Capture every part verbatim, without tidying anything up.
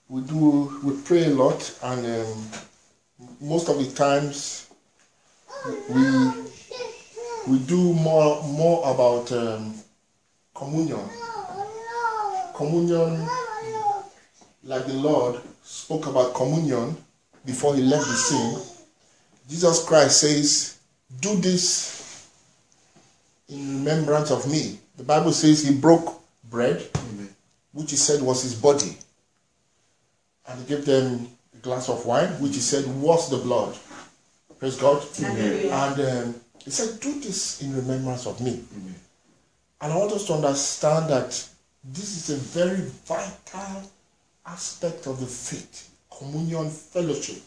we do, we pray a lot, and um, most of the times we we do more more about um, communion. Communion, like the Lord spoke about communion before he left the scene. Jesus Christ says, "Do this in remembrance of me." The Bible says he broke bread, Amen, which he said was his body, and he gave them a glass of wine, which he said was the blood. Praise God. Amen. And um, he said, "Do this in remembrance of me." Amen. And I want us to understand that this is a very vital aspect of the faith, communion, fellowship.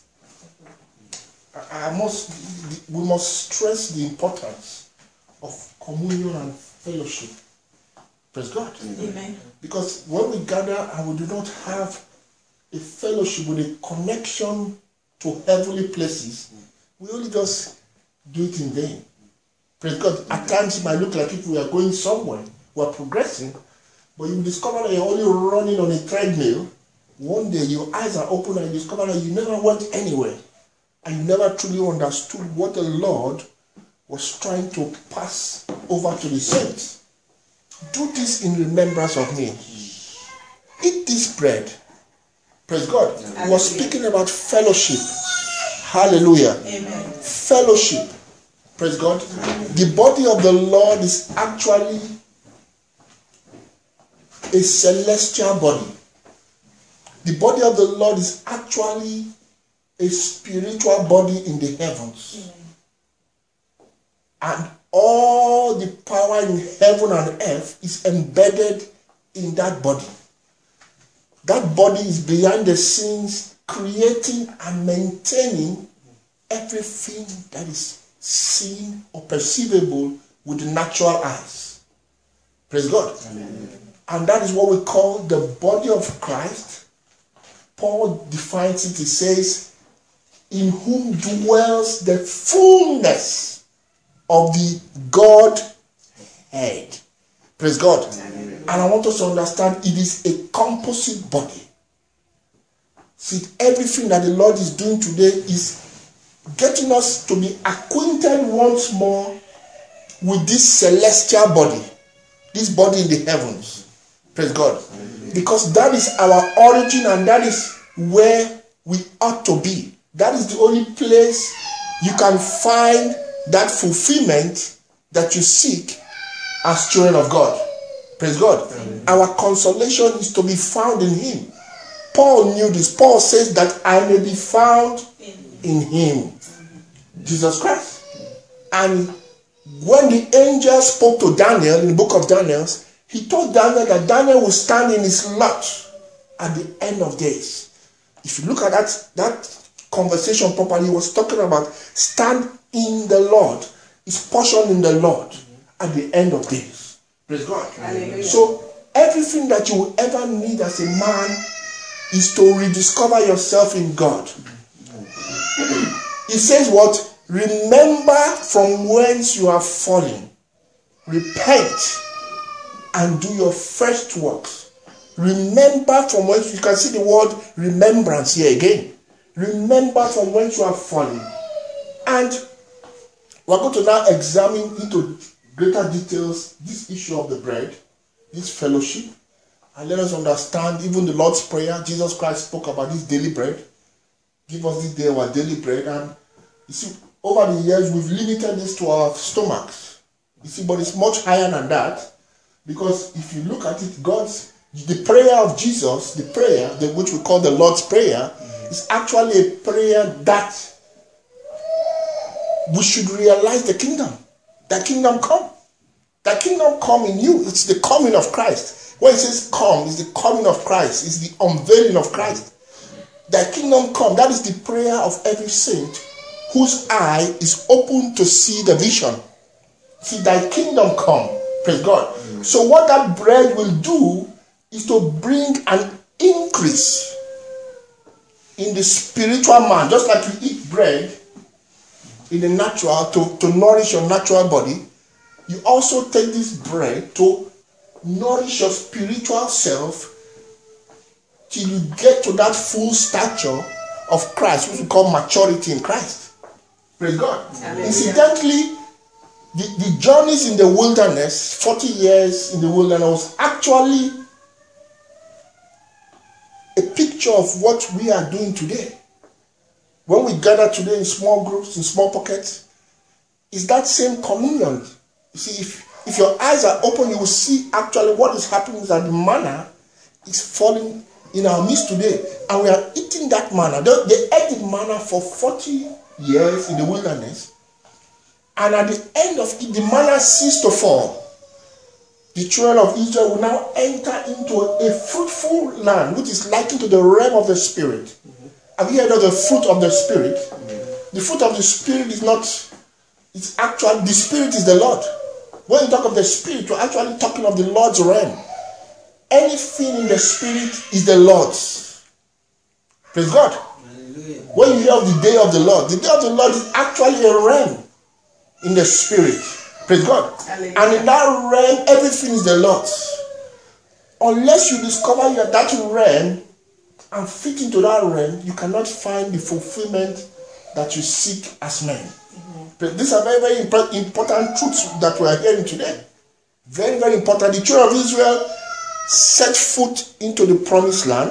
I must, we must stress the importance of communion and fellowship. Praise God. Amen. Because when we gather and we do not have a fellowship with a connection to heavenly places, we only just do it in vain. Praise God. At times it might look like if we are going somewhere, we are progressing, but you discover that you're only running on a treadmill. One day your eyes are open and you discover that you never went anywhere. And you never truly understood what the Lord was trying to pass over to the saints. Do this in remembrance of me. Eat this bread. Praise God. Hallelujah. He was speaking about fellowship. Hallelujah. Amen. Fellowship. Praise God. Amen. The body of the Lord is actually a celestial body. The body of the Lord is actually a spiritual body in the heavens. Amen. And all the power in heaven and earth is embedded in that body. That body is behind the scenes, creating and maintaining everything that is seen or perceivable with the natural eyes. Praise God. Amen. And that is what we call the body of Christ. Paul defines it. He says, "In whom dwells the fullness of the Godhead." Praise God. Amen. And I want us to understand it is a composite body. See, everything that the Lord is doing today is getting us to be acquainted once more with this celestial body, this body in the heavens. Praise God. Amen. Because that is our origin and that is where we ought to be. That is the only place you can find that fulfillment that you seek as children of God. Praise God. Amen. Our consolation is to be found in Him. Paul knew this. Paul says that I may be found in Him, Jesus Christ. And when the angel spoke to Daniel in the book of Daniel, he told Daniel that Daniel will stand in his lot at the end of days. If you look at that, that conversation properly, he was talking about stand in the Lord, his portion in the Lord at the end of days. Praise God. Hallelujah. So everything that you will ever need as a man is to rediscover yourself in God. He says what? Remember from whence you have fallen. Repent and do your first works. Remember from whence, you can see the word remembrance here again. Remember from whence you have fallen. And we're going to now examine into greater details this issue of the bread, this fellowship, and let us understand even the Lord's Prayer. Jesus Christ spoke about this daily bread. Give us this day our daily bread. And you see, over the years, we've limited this to our stomachs. You see, but it's much higher than that. Because if you look at it, God's, the prayer of Jesus, the prayer, the, which we call the Lord's Prayer, mm-hmm. is actually a prayer that we should realize the kingdom. The kingdom come. The kingdom come in you. It's the coming of Christ. When it says come, it's the coming of Christ. It's the unveiling of Christ. The kingdom come. That is the prayer of every saint whose eye is open to see the vision. See, thy kingdom come. Praise God. Mm-hmm. So what that bread will do is to bring an increase in the spiritual man. Just like you eat bread in the natural to, to nourish your natural body, you also take this bread to nourish your spiritual self till you get to that full stature of Christ, which we call maturity in Christ. Praise God. Hallelujah. Incidentally, the, the journeys in the wilderness, forty years in the wilderness, was actually a picture of what we are doing today. When we gather today in small groups, in small pockets, it's that same communion. You see, if, if your eyes are open, you will see actually what is happening is that the manna is falling in our midst today. And we are eating that manna. They, they ate the manna for forty years in the wilderness. And at the end of it, the manna ceased to fall. The children of Israel will now enter into a fruitful land, which is likened to the realm of the Spirit. Mm-hmm. Have you heard of the fruit of the Spirit? Mm-hmm. The fruit of the Spirit is not, it's actually, the Spirit is the Lord. When you talk of the Spirit, you're actually talking of the Lord's realm. Anything in the Spirit is the Lord's. Praise God. Hallelujah. When you hear of the day of the Lord, the day of the Lord is actually a realm in the Spirit. Praise God. Hallelujah. And in that realm, everything is the Lord's. Unless you discover you are that realm and fit into that realm, you cannot find the fulfillment that you seek as men. Mm-hmm. These are very, very important truths that we are hearing today. Very, very important. The children of Israel set foot into the promised land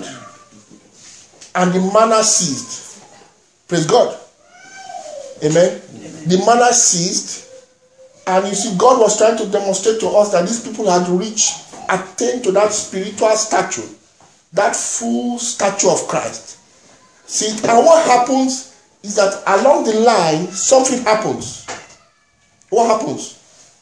and the manna ceased. Praise God. Amen. Amen. The manna ceased. And you see, God was trying to demonstrate to us that these people had reached, attained to that spiritual stature, that full stature of Christ. See, and what happens is that along the line, something happens. What happens?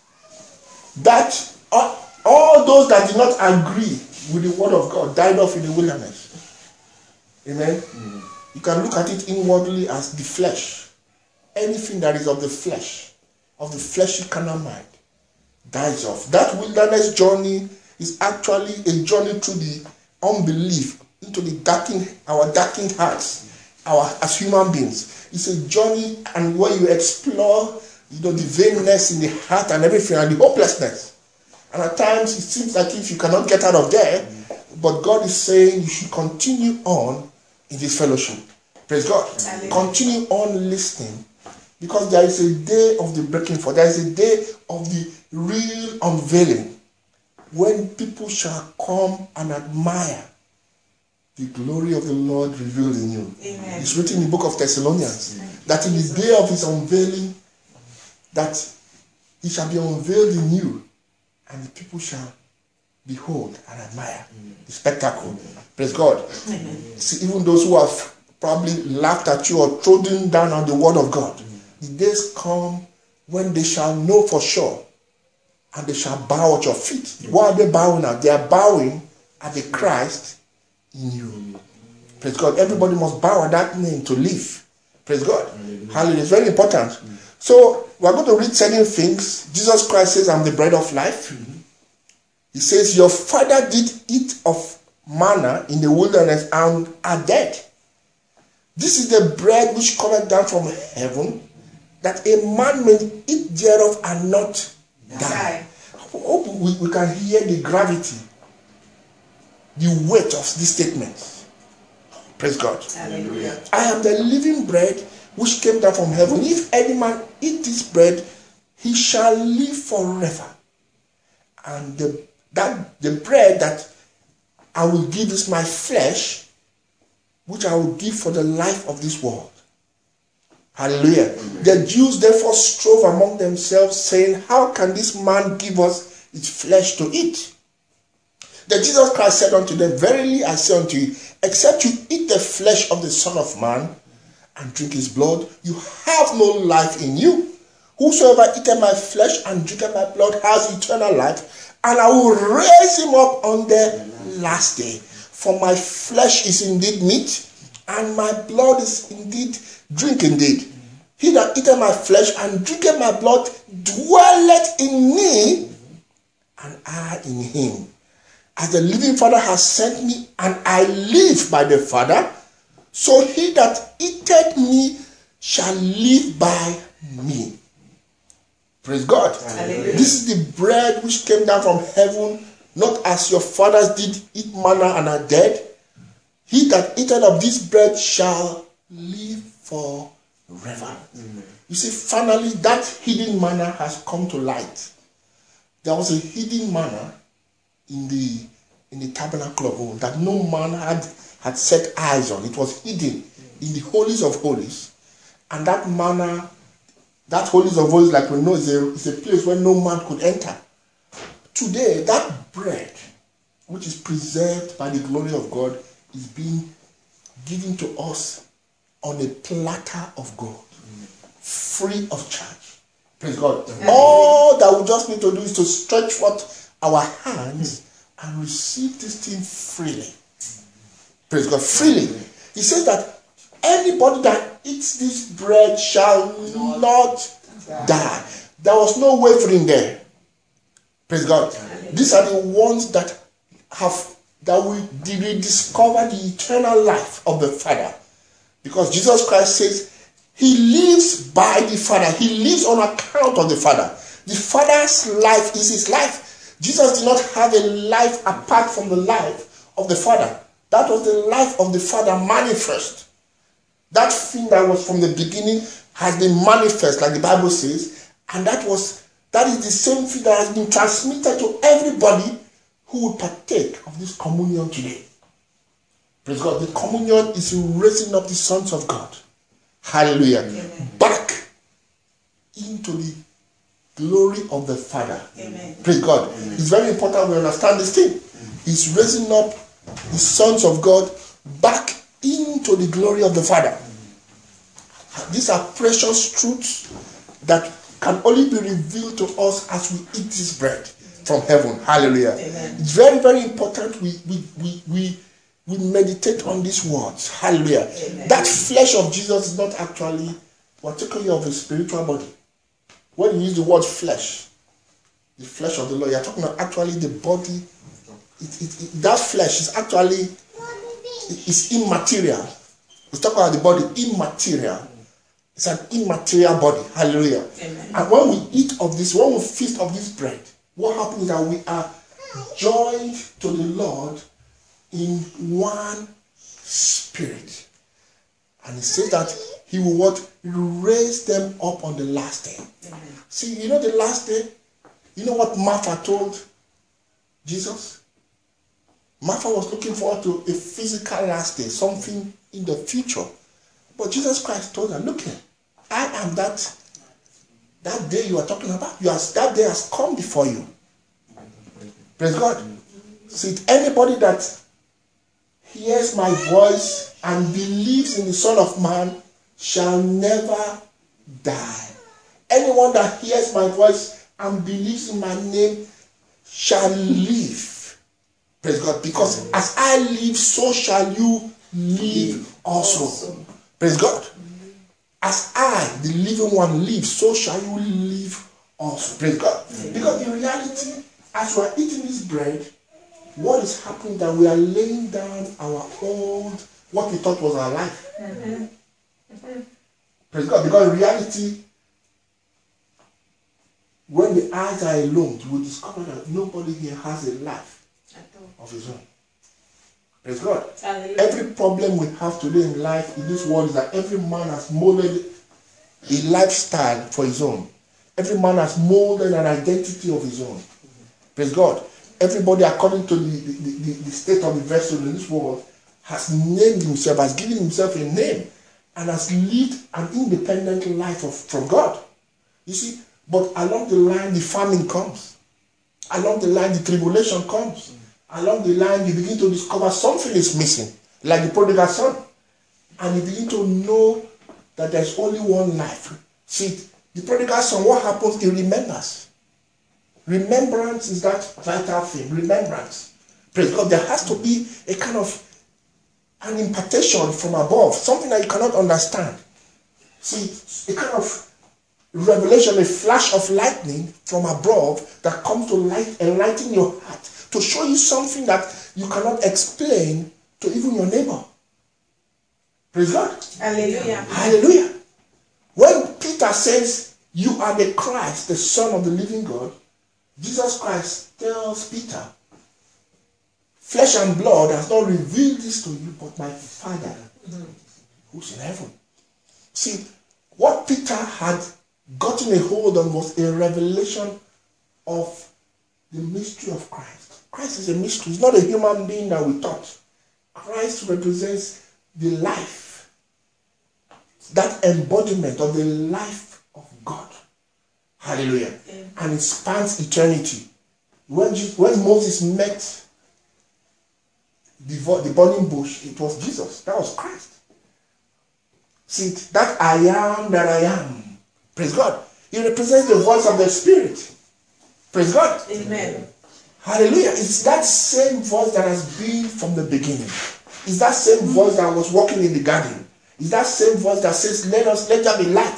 That all, all those that did not agree with the word of God died off in the wilderness. Amen? Mm-hmm. You can look at it inwardly as the flesh. Anything that is of the flesh, of the fleshy carnal mind, dies off. That wilderness journey is actually a journey through the unbelief, into the darkened, our darkened hearts, our as human beings. It's a journey, and where you explore, you know, the vainness in the heart and everything, and the hopelessness. And at times it seems like if you cannot get out of there, but God is saying you should continue on in this fellowship. Praise God. Amen. Continue on listening. Because there is a day of the breaking forth. There is a day of the real unveiling. When people shall come and admire the glory of the Lord revealed in you. Amen. It's written in the book of Thessalonians. Amen. That in the day of his unveiling, that he shall be unveiled in you. And the people shall behold and admire the spectacle. Amen. Praise God. Amen. See, even those who have probably laughed at you or trodden down on the word of God, the days come when they shall know for sure, and they shall bow at your feet. What are they bowing at? They are bowing at the Christ in you. Praise God. Everybody must bow at that name to live. Praise God. Hallelujah. It's very important. So we're going to read certain things. Jesus Christ says, I'm the bread of life. He says, your father did eat of manna in the wilderness and are dead. This is the bread which cometh down from heaven, that a man may eat thereof and not die. I hope we, we can hear the gravity, the weight of this statement. Praise God. Hallelujah. I am the living bread which came down from heaven. If any man eat this bread, he shall live forever. And the, that the bread that I will give is my flesh, which I will give for the life of this world. Hallelujah. Amen. The Jews therefore strove among themselves, saying, how can this man give us his flesh to eat? Then Jesus Christ said unto them, verily I say unto you, except you eat the flesh of the Son of Man and drink his blood, you have no life in you. Whosoever eateth my flesh and drinketh my blood has eternal life, and I will raise him up on the last day. For my flesh is indeed meat, and my blood is indeed drink indeed. He that eateth my flesh and drinketh my blood dwelleth in me, and I in him. As the living Father has sent me, and I live by the Father, so he that eateth me shall live by me. Praise God. Hallelujah. This is the bread which came down from heaven, not as your fathers did eat manna and are dead. He that eateth of this bread shall live forever. Mm-hmm. You see, finally, that hidden manna has come to light. There was a hidden manna in the in the tabernacle of old that no man had, had set eyes on. It was hidden in the holies of holies. And that manna, that holies of holies, like we know, is a, is a place where no man could enter. Today, that bread, which is preserved by the glory of God, is being given to us on a platter of gold, free of charge. Praise God. Mm-hmm. All that we just need to do is to stretch forth our hands and receive this thing freely. Praise God. Freely. He says that anybody that eats this bread shall not die. There was no wavering there. Praise God. These are the ones that have that we rediscover the eternal life of the Father. Because Jesus Christ says he lives by the Father. He lives on account of the Father. The Father's life is his life. Jesus did not have a life apart from the life of the Father. That was the life of the Father manifest. That thing that was from the beginning has been manifest, like the Bible says, and that was that is the same thing that has been transmitted to everybody who will partake of this communion today. Praise God. The communion is raising up the sons of God. Hallelujah. Amen. Back into the glory of the Father. Amen. Praise God. Amen. It's very important we understand this thing. He's raising up the sons of God back into the glory of the Father. These are precious truths that can only be revealed to us as we eat this bread from heaven. Hallelujah. Amen. It's very, very important we we we we, we meditate on these words. Hallelujah. Amen. That flesh of Jesus is not actually, we're talking of a spiritual body. When you use the word flesh, the flesh of the Lord, you're talking about actually the body. It, it, it, that flesh is actually is immaterial. We're talking about the body, immaterial. It's an immaterial body. Hallelujah. Amen. And when we eat of this, when we feast of this bread, what happens is that we are joined to the Lord in one spirit. And it says that he will what? Raise them up on the last day. Amen. See, you know the last day? You know what Martha told Jesus? Martha was looking forward to a physical last day, something in the future. But Jesus Christ told her, look here, I am that, that day you are talking about. You are, that day has come before you. Praise God. See, anybody that hears my voice and believes in the Son of Man shall never die. Anyone that hears my voice and believes in my name shall live. Praise God. Because as I live, so shall you live also. Praise God. As I, the living one, live, so shall you live also. Praise God. Because in reality, as we are eating this bread, what is happening that we are laying down our old, what we thought was our life. Mm-hmm. Mm-hmm. Praise God. Because in reality, when the eyes are alone, we discover that nobody here has a life of his own. Praise God. Hallelujah. Every problem we have today in life in this world is that every man has molded a lifestyle for his own. Every man has molded an identity of his own. Praise God. Everybody, according to the, the, the, the state of the vessel in this world, has named himself, has given himself a name, and has lived an independent life of, from God. You see, but along the line, the famine comes. Along the line, the tribulation comes. Along the line, you begin to discover something is missing, like the prodigal son. And you begin to know that there's only one life. See, the prodigal son, what happens? He remembers. Remembrance is that vital thing. Remembrance. Praise God. There has to be a kind of an impartation from above, something that you cannot understand. See, a kind of revelation, a flash of lightning from above that comes to light, enlighten your heart, to show you something that you cannot explain to even your neighbor. Praise God. Hallelujah. Hallelujah. When Peter says, you are the Christ, the Son of the living God, Jesus Christ tells Peter, Flesh and blood has not revealed this to you, but my Father mm-hmm. who's in heaven. See, what Peter had gotten a hold on was a revelation of the mystery of Christ. Christ is a mystery. He's not a human being that we touch. Christ represents the life, that embodiment of the life of God. Hallelujah. Amen. And it spans eternity. When, when Moses met the, the burning bush, it was Jesus. That was Christ. See, that I am that I am. Praise God. He represents the voice of the Spirit. Praise God. Amen. Hallelujah. It's that same voice that has been from the beginning. It's that same voice that was walking in the garden. It's that same voice that says, let us, let there be light.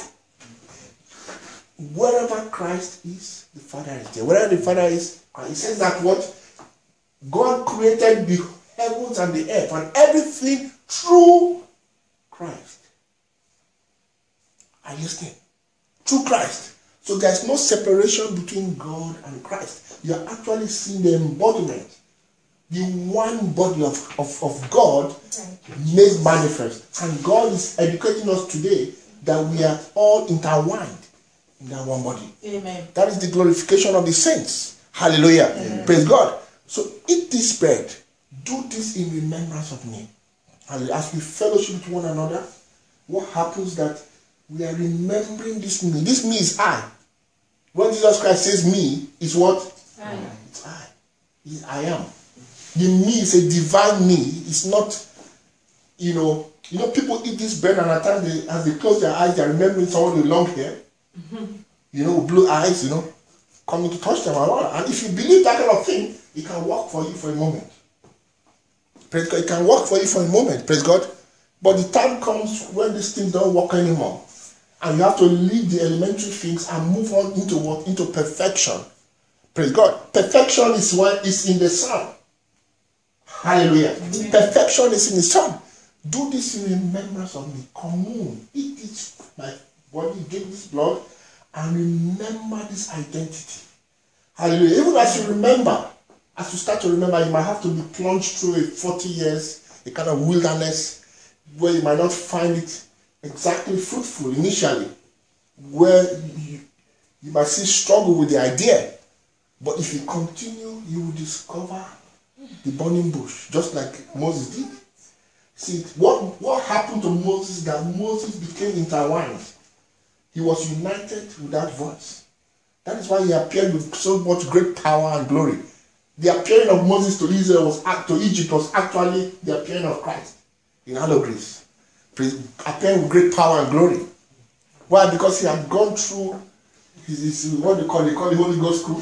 Wherever Christ is, the Father is there. Wherever the Father is, it says that what? God created the heavens and the earth and everything through Christ. Are you listening? Through Christ. So there's no separation between God and Christ. You are actually seeing the embodiment, the one body of, of, of God made manifest. And God is educating us today that we are all intertwined in that one body. Amen. That is the glorification of the saints. Hallelujah. Amen. Praise God. So eat this bread. Do this in remembrance of me. And as we fellowship with one another, what happens that we are remembering this me. This me is I. When Jesus Christ says me, is what? I. It's I. It's I am. The me is a divine me. It's not, you know, you know, people eat this bread and at times they, as they close their eyes, they're remembering someone with long hair, mm-hmm. you know, blue eyes, you know, coming to touch them. And if you believe that kind of thing, it can work for you for a moment. Praise God. It can work for you for a moment. Praise God. But the time comes when these things don't work anymore. And you have to leave the elementary things and move on into what? Into perfection. Praise God. Perfection is what is in the Son. Hallelujah. Amen. Perfection is in the Son. Do this in remembrance of me. Commune. Eat this, my body, drink this blood, and remember this identity. Hallelujah. Even as you remember, as you start to remember, you might have to be plunged through a forty years, a kind of wilderness, where you might not find it exactly fruitful initially, where you, you might still struggle with the idea. But if you continue, you will discover the burning bush, just like Moses did. See, what, what happened to Moses is that Moses became intertwined. He was united with that voice. That is why he appeared with so much great power and glory. The appearing of Moses to Israel was to Egypt was actually the appearing of Christ in allegories. Appearing with great power and glory. Why? Because he had gone through his, his what they call they call the Holy Ghost school,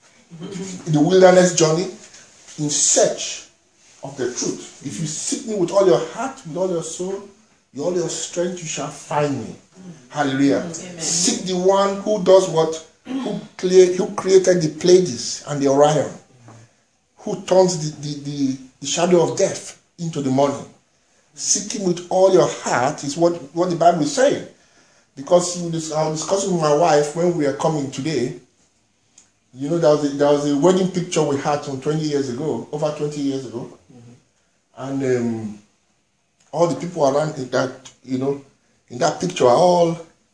the wilderness journey in search of the truth. If you seek me with all your heart, with all your soul, with all your strength, you shall find me. Hallelujah. Amen. Seek the one who does what? Who, clear, who created the Pleiades and the Orion, who turns the, the, the, the shadow of death into the morning. Seek him with all your heart is what, what the Bible is saying. Because I was discussing with my wife when we were coming today. You know, there was a, there was a wedding picture we had some twenty years ago, over twenty years ago. Mm-hmm. And um, all the people around in that, you know, in that picture are all,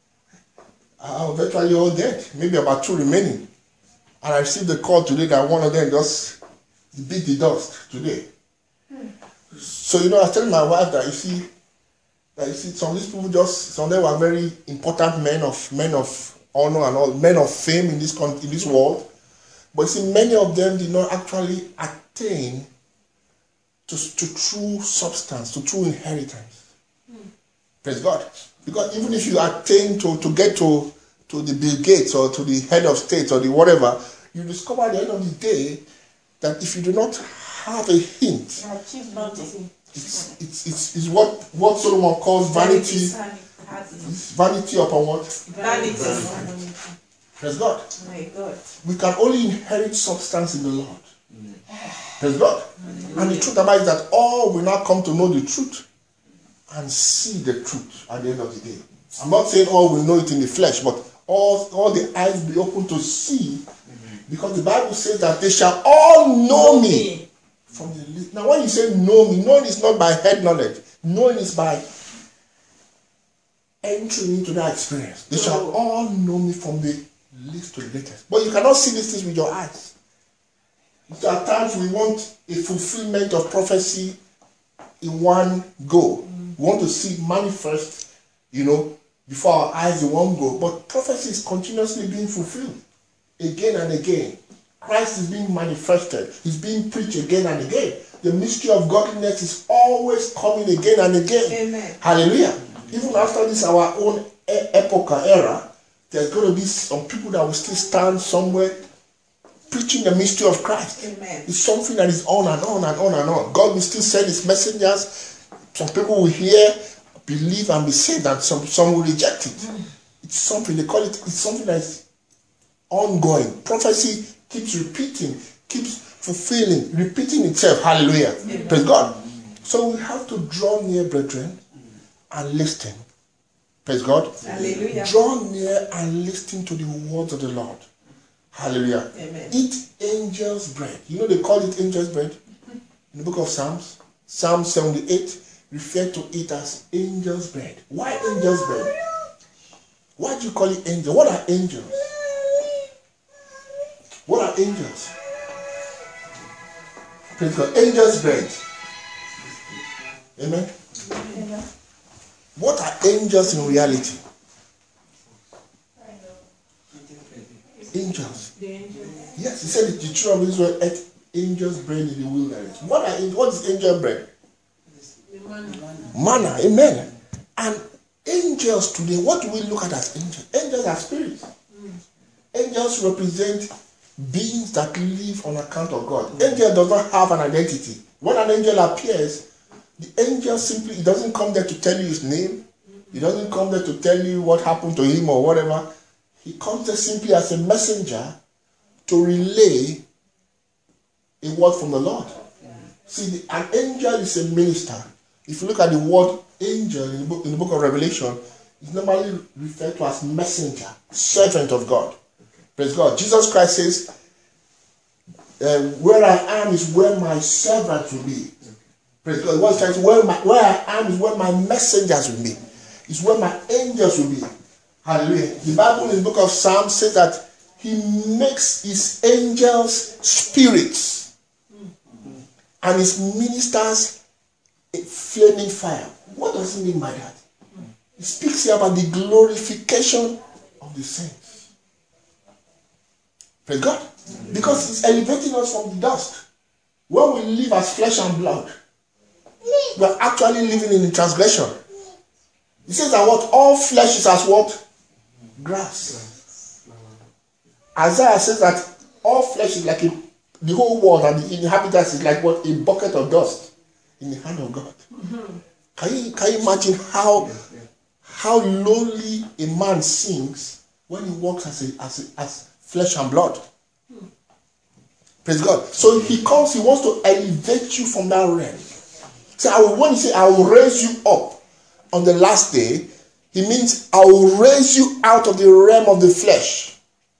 are virtually all dead. Maybe about two remaining. And I received a call today that one of them just beat the dust today. Hmm. So, you know, I was telling my wife that you see, that you see, some of these people just, some of them were very important men of men of honor and all, men of fame in this country, in this world. But you see, many of them did not actually attain to, to true substance, to true inheritance. Hmm. Praise God. Because even if you attain to, to get to, to the Bill Gates or to the head of state or the whatever, you discover at the end of the day that if you do not have a hint, it's, it's, it's, it's what, what Solomon calls vanity. Vanity upon what? Vanity. Praise God. My God. We can only inherit substance in the Lord. Mm. Praise God. Mm. And the truth about it is that all will now come to know the truth and see the truth at the end of the day. I'm not saying all will know it in the flesh, but all, all the eyes will be open to see. Mm-hmm. Because the Bible says that they shall all know me From the least. Now when you say know me, knowing is not by head knowledge. Knowing is by entering into that experience. They shall all know me from the least to the greatest. But you cannot see these things with your eyes. So at times we want a fulfillment of prophecy in one go. We want to see it manifest, you know, before our eyes in one go. But prophecy is continuously being fulfilled again and again. Christ is being manifested. He's being preached again and again. The mystery of godliness is always coming again and again. Amen. Hallelujah. Even after this, our own epoch era, there's going to be some people that will still stand somewhere preaching the mystery of Christ. Amen. It's something that is on and on and on and on. God will still send his messengers. Some people will hear, believe, and be saved, and some, some will reject it. Mm. It's something, they call it, it's something that is ongoing. Prophecy keeps repeating, keeps fulfilling, repeating itself. Hallelujah. Amen. Praise God. So we have to draw near, brethren, and listen. Praise God. Hallelujah. Draw near and listen to the words of the Lord. Hallelujah. Amen. Eat angels' bread. You know they call it angels' bread? In the book of Psalms, Psalm seventy-eight refer to it as angels' bread. Why angels' bread? Why do you call it angel? What are angels? What are angels? Praise God. Angels' bread. Amen. Amen. What are angels in reality? Angels. Yes, he said the children of Israel ate angels' bread in the wilderness. What are what is angel bread? Manna. Manna. Amen. And angels today, what do we look at as angels? Angels are spirits. Mm. Angels represent beings that live on account of God. Mm. Angel does not have an identity. When an angel appears, the angel simply, he doesn't come there to tell you his name. He doesn't come there to tell you what happened to him or whatever. He comes there simply as a messenger to relay a word from the Lord. Mm. See, the, an angel is a minister. If you look at the word angel in the book, in the book of Revelation, it's normally referred to as messenger, servant of God. Praise God. Jesus Christ says, uh, where I am is where my servants will be. Praise God. What says, where, my, where I am is where my messengers will be. It's where my angels will be. Hallelujah. The Bible in the book of Psalms says that he makes his angels spirits and his ministers a flaming fire. What does he mean by that? He speaks here about the glorification of the saints. Praise God. Because he's elevating us from the dust. When we live as flesh and blood, we are actually living in the transgression. He says that what all flesh is as what? Grass. Isaiah says that all flesh is like a, the whole world and the inhabitants is like what? A bucket of dust in the hand of God. Mm-hmm. Can you can you imagine how how lowly a man sings when he walks as a, as a, as flesh and blood? Mm. Praise God. So he comes, he wants to elevate you from that realm. So I will, when he says I will raise you up on the last day, he means I will raise you out of the realm of the flesh.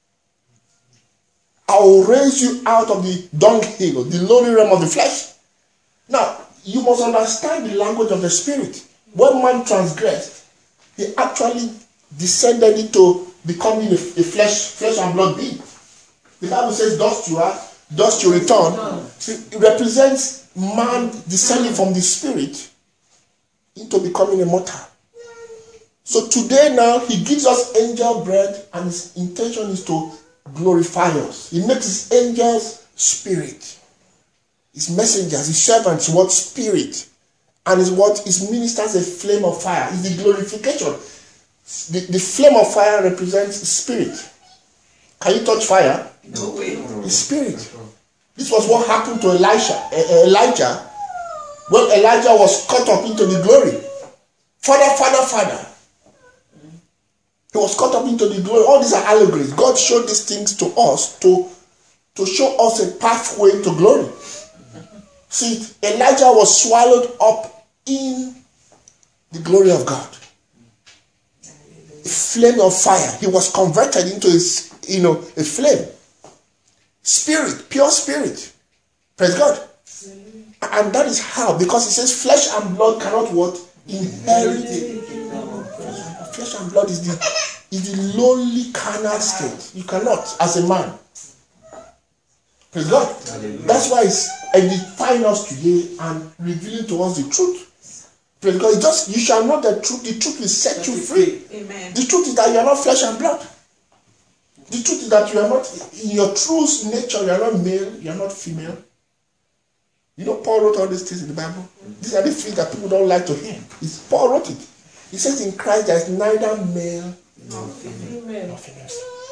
I will raise you out of the dunghill, the lowly realm of the flesh. Now, you must understand the language of the spirit. When man transgressed, he actually descended into becoming a, a flesh, flesh and blood being. The Bible says, dust you are, dust you return. See, it represents man descending from the spirit into becoming a mortal. So today now, he gives us angel bread, and his intention is to glorify us. He makes his angels spirit. His messengers, his servants, what spirit. And his what his ministers a flame of fire. It's the glorification. The, the flame of fire represents spirit. Can you touch fire? No way. It's spirit. This was what happened to Elisha, uh, Elijah when Elijah was caught up into the glory. Father, Father, Father. He was caught up into the glory. All these are allegories. God showed these things to us to, to show us a pathway to glory. See, Elijah was swallowed up in the glory of God. A flame of fire. He was converted into his, you know, a flame. Spirit, pure spirit. Praise God. And that is how, because it says flesh and blood cannot what? Inherit it. Flesh and blood is the, is the lowly carnal state. You cannot, as a man. Praise God. That's why it's edifying us today and revealing to us the truth. Praise God. It's just, you shall know the truth. The truth will set you free. Amen. The truth is that you are not flesh and blood. The truth is that you are not, in your true nature, you are not male, you are not female. You know, Paul wrote all these things in the Bible. These are the things that people don't like to hear. It's, Paul wrote it. He says in Christ there is neither male nor female. Nor female.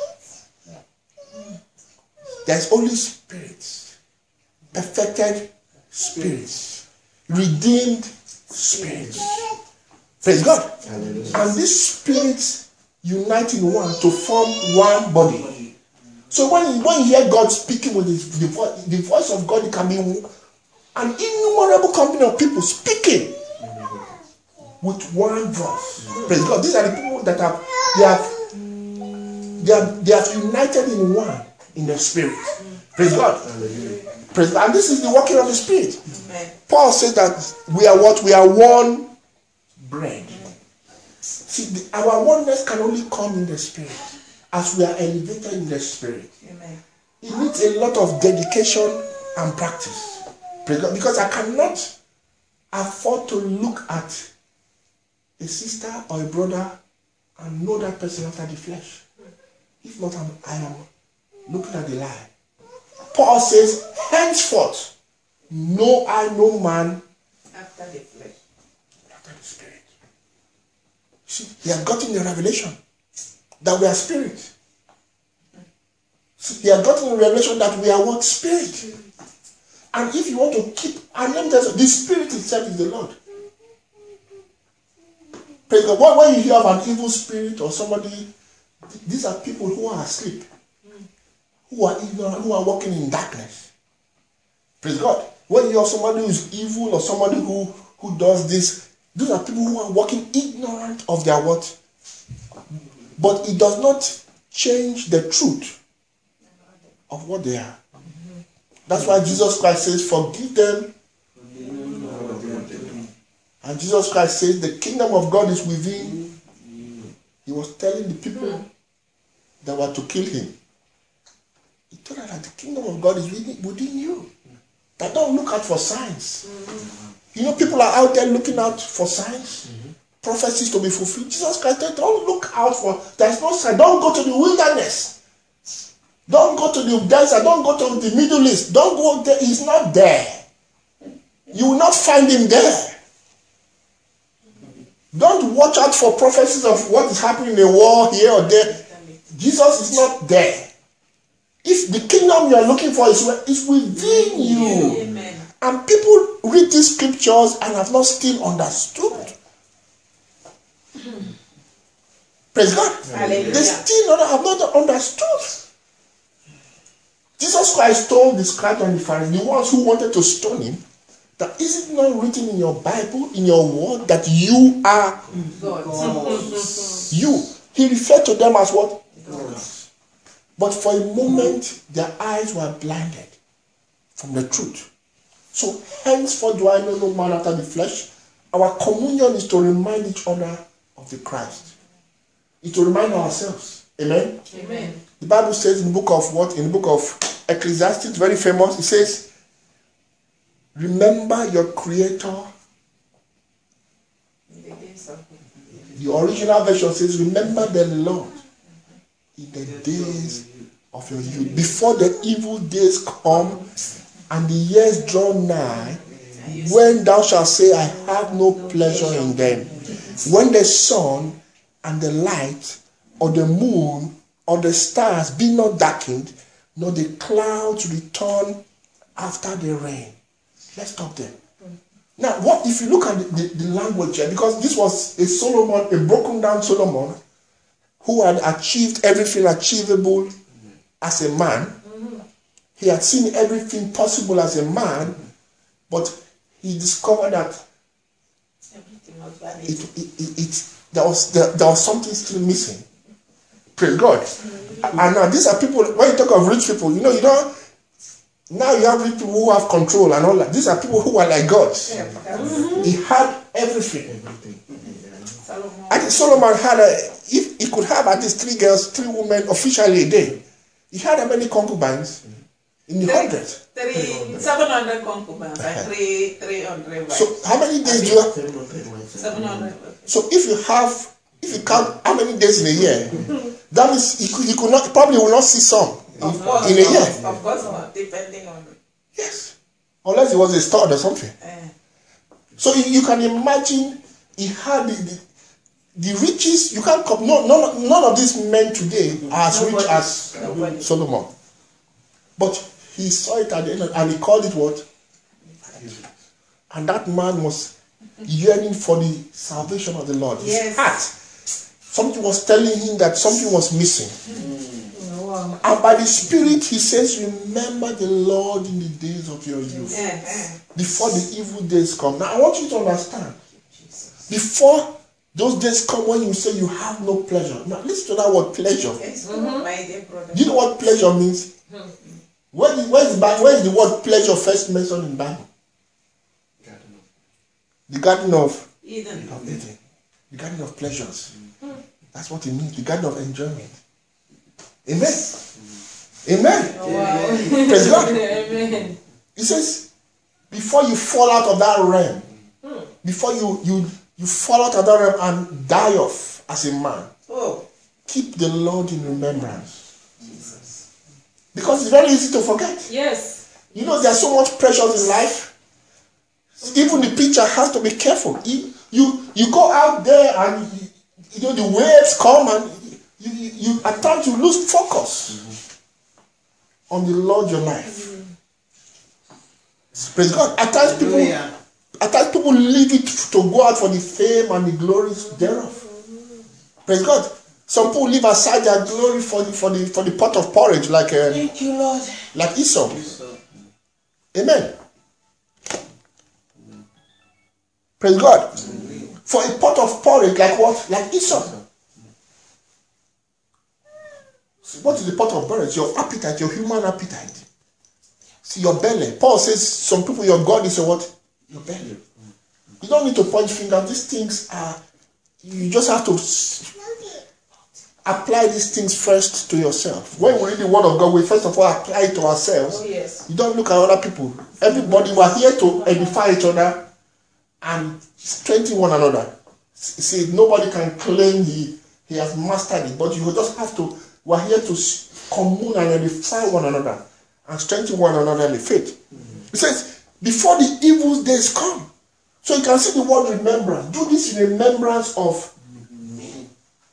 There is only spirits. Perfected spirits. Redeemed spirits. Praise God. Hallelujah. And these spirits unite in one to form one body. So when, when you hear God speaking with his, the, voice, the voice of God, it can be an innumerable company of people speaking with one voice. Praise God. These are the people that have they have they have, they have united in one in the spirit. Praise God. Praise God. And this is the working of the Spirit. Paul says that we are what? We are one bread. See, the, our oneness can only come in the Spirit as we are elevated in the Spirit. Amen. It needs a lot of dedication and practice. Because I cannot afford to look at a sister or a brother and know that person after the flesh. If not, I'm, I am looking at the lie. Paul says, henceforth, know I no man after the flesh. After the Spirit. See, he has gotten the revelation that we are spirit. See, he has gotten the revelation that we are what? Spirit. And if you want to keep, and let me tell you, the Spirit itself is the Lord. Praise God. When you hear of an evil spirit or somebody, these are people who are asleep, who are ignorant, who are walking in darkness. Praise God. When you hear of somebody who is evil or somebody who, who does this, those are people who are walking ignorant of their what? But it does not change the truth of what they are. That's why Jesus Christ says, forgive them. And Jesus Christ says, the kingdom of God is within. He was telling the people that were to kill him. He told them that the kingdom of God is within, within you. That don't look out for signs. You know, people are out there looking out for signs. Prophecies to be fulfilled. Jesus Christ said, don't look out for, there's no sign. Don't go to the wilderness. Don't go to the desert. Don't go to the Middle East. Don't go there. He's not there. You will not find him there. Don't watch out for prophecies of what is happening in a war here or there. Jesus is not there. If the kingdom you are looking for is, is within you. Amen. And people read these scriptures and have not still understood. Praise God. Hallelujah. They still not, have not understood. Jesus Christ told the scribes and the Pharisees, the ones who wanted to stone him, that is it not written in your Bible, in your word, that you are God? You. He referred to them as what? God. But for a moment, their eyes were blinded from the truth. So henceforth do I know no man after the flesh. Our communion is to remind each other of the Christ. It's to remind ourselves. Amen? Amen. The Bible says in the book of what? In the book of Ecclesiastes, very famous, it says, remember your Creator. The original version says, remember the Lord in the days of your youth, before the evil days come and the years draw nigh, when thou shalt say, I have no pleasure in them. When the sun and the light, or the moon, or the stars be not darkened, nor the clouds return after the rain. Let's stop there. Now, what if you look at the, the, the language here, because this was a Solomon, a broken down Solomon, who had achieved everything achievable as a man. He had seen everything possible as a man, but he discovered that it, it, it, it, there, was, there, there was something still missing. Praise God. And now these are people, when you talk of rich people, you know, you don't, Now you have people who have control and all that. These are people who are like God. Yeah, mm-hmm. He had everything. everything. Solomon. I think Solomon had a, if he could have at least three girls, three women officially a day. He had how many concubines? In the hundreds. Three, seven hundred concubines and three, three hundred wives. So how many days do you have? Seven hundred. So if you have, if you count how many days in a year, that means he could, he could not, probably will not see some of course, in a year. Of course not, depending on it. Yes. Unless it was a stud or something. Uh, so you, you can imagine he had the, the, the riches. You can't come. No, none, none of these men today are as Nobody. rich as Nobody. Solomon. But he saw it at the end and he called it what? And that man was yearning for the salvation of the Lord. His Yes. heart. Something was telling him that something was missing. Mm. Wow. And by the Spirit, he says, remember the Lord in the days of your youth. Yes. Before the evil days come. Now, I want you to understand. Before those days come when you say you have no pleasure. Now, listen to that word pleasure. Yes. Mm-hmm. My dear brother. Do you know what pleasure means? Where is, where, is the, where is the word pleasure first mentioned in the Bible? The Garden of Eden. Of Eden. The Garden of Pleasures. That's what it means. The Garden of Enjoyment. Amen. Amen. Oh, wow. Praise God. Amen. He says, before you fall out of that realm, before you, you, you fall out of that realm and die off as a man, Oh. keep the Lord in remembrance. Because it's very easy to forget. Yes. You know, there's so much pressure in life. Even the preacher has to be careful. You, you, you go out there and you, you know the waves come and you, you, you at times you lose focus mm-hmm. on the Lord your life. Mm-hmm. Praise God. At times people, at times people leave it to go out for the fame and the glories thereof. Mm-hmm. Praise God. Some people leave aside their glory for the for the for the pot of porridge, like uh, thank you, Lord. Like Esau. Amen. Praise God. Mm-hmm. For a pot of porridge, like what? Like Esau. So what is the pot of porridge? Your appetite, your human appetite. See, your belly. Paul says, some people, your God is a what? Your belly. You don't need to point fingers. These things are, you just have to apply these things first to yourself. When we read the word of God, we first of all apply it to ourselves. Oh, yes. You don't look at other people. Everybody, we are here to edify each other and strengthen one another. See, nobody can claim he, he has mastered it, but you just have to, we are here to commune and edify one another and strengthen one another in the faith. Mm-hmm. It says, before the evil days come. So you can see the word remembrance. Do this in remembrance of me.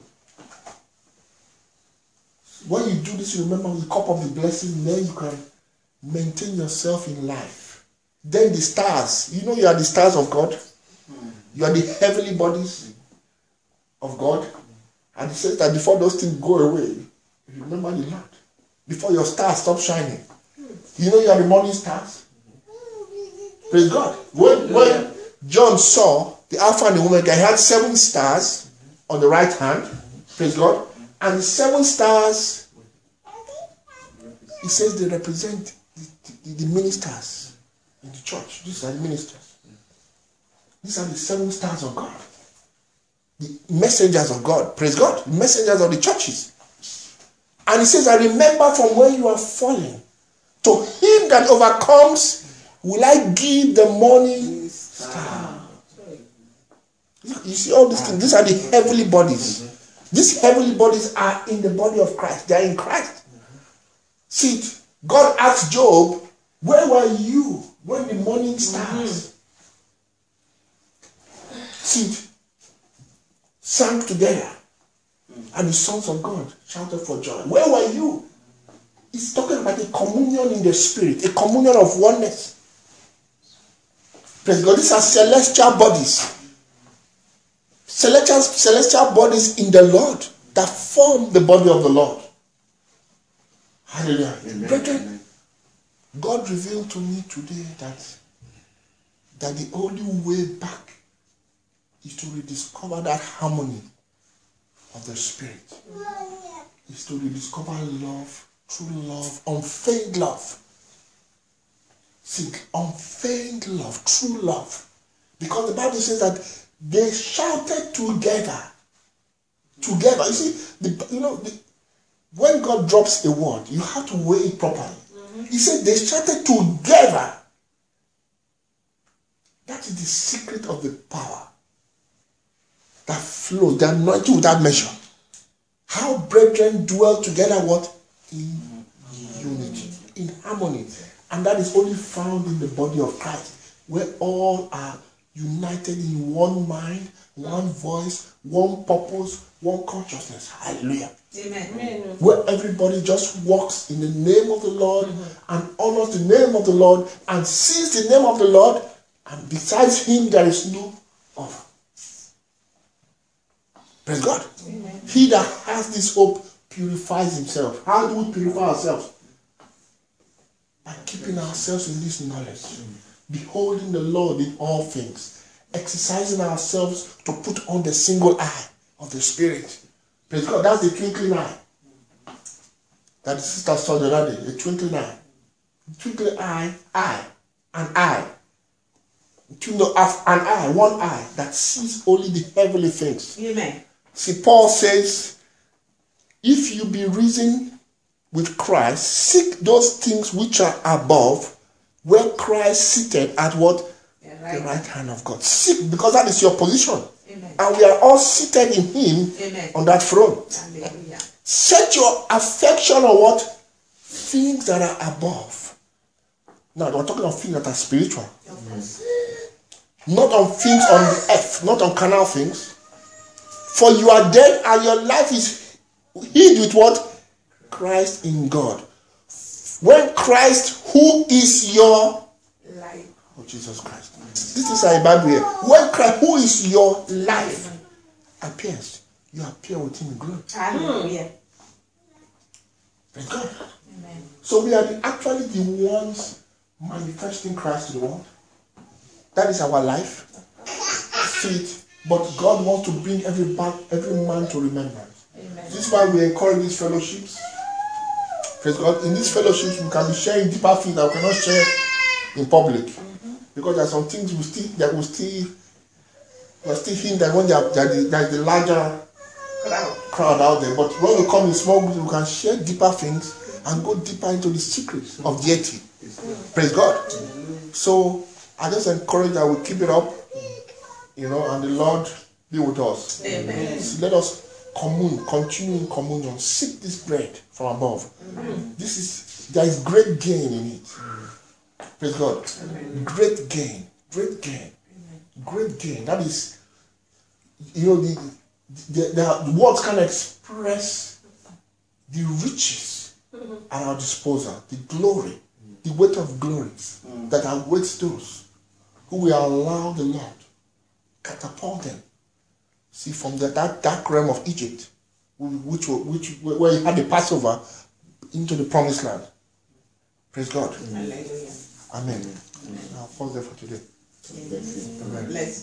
When you do this, you remember the cup of the blessing, then you can maintain yourself in life. Then the stars. You know you are the stars of God. You are the heavenly bodies of God. And it says that before those things go away, remember the Lord. Before your stars stop shining. You know you are the morning stars. Praise God. When, when John saw the Alpha and the Omega, he had seven stars on the right hand. Praise God. And the seven stars, he says they represent the, the, the ministers in the church. These are the ministers. These are the seven stars of God. The messengers of God. Praise God. The messengers of the churches. And he says, I remember from where you are falling. To him that overcomes, will I give the morning star. You see all these things. These are the heavenly bodies. These heavenly bodies are in the body of Christ. They are in Christ. See it. God asked Job, where were you when the morning stars see it, sang together and the sons of God shouted for joy? Where were you? He's talking about a communion in the spirit, a communion of oneness. Praise God. These are celestial bodies. Celestial, celestial bodies in the Lord that form the body of the Lord. Hallelujah. Brethren, God revealed to me today that, that the only way back is to rediscover that harmony of the Spirit. Is to rediscover love, true love, unfeigned love. See, unfeigned love, true love. Because the Bible says that they shouted together. Together. You see, the, you know, the, when God drops a word, you have to weigh it properly. Mm-hmm. He said they shouted together. That is the secret of the power that flows, the anointing without measure. How brethren dwell together, what? In unity, in harmony. And that is only found in the body of Christ, where all are united in one mind, one voice, one purpose, one consciousness. Hallelujah. Amen. Where everybody just walks in the name of the Lord mm-hmm. and honors the name of the Lord and sees the name of the Lord, and besides him there is no other. Praise God. Amen. He that has this hope purifies himself. How do we purify ourselves? By keeping ourselves in this knowledge, beholding the Lord in all things, exercising ourselves to put on the single eye of the Spirit. Praise God. That's the twinkling eye that the sister saw the other day. A twinkling eye. A twinkling eye, eye, an eye. To know an eye, one eye that sees only the heavenly things. Amen. See, Paul says, if you be risen with Christ, seek those things which are above, where Christ seated at what? The right, the right hand of God. Seek, because that is your position. Amen. And we are all seated in him. Amen. On that throne. Hallelujah. Set your affection on what? Things that are above. Now, we're talking of things that are spiritual. Yes. Not on things on the earth, not on carnal things. For you are dead and your life is hid with what? Christ in God. When Christ, who is your life? Oh, Jesus Christ. This is our Bible here. When Christ, who is your life, appears, you appear with him in glory. Hallelujah. Thank God. Amen. So we are the, actually the ones manifesting Christ to the world. That is our life. See it. But God wants to bring every back, every man to remembrance. Amen. This is why we encourage these fellowships. Praise God. In these fellowships, we can be sharing deeper things that we cannot share in public. Mm-hmm. Because there are some things we still that we still we are still hearing that when there is the, the larger crowd. crowd out there. But when we come in small groups, we can share deeper things and go deeper into the secrets of deity. Mm-hmm. Praise God. Mm-hmm. So I just encourage that we keep it up. You know, and the Lord be with us. Amen. So let us commune, continue in communion. Seek this bread from above. Amen. This is there is great gain in it. Amen. Praise God. Amen. Great gain, great gain, Amen. Great gain. That is, you know, the the, the, the words can express the riches mm-hmm. at our disposal, the glory, the weight of glory mm-hmm. that awaits those who will allow the Lord catapult them. See, from the, that dark realm of Egypt, which, which where you had the Passover, into the promised land. Praise God. Hallelujah. Amen. Amen. I'll pause there for today. Amen. Amen.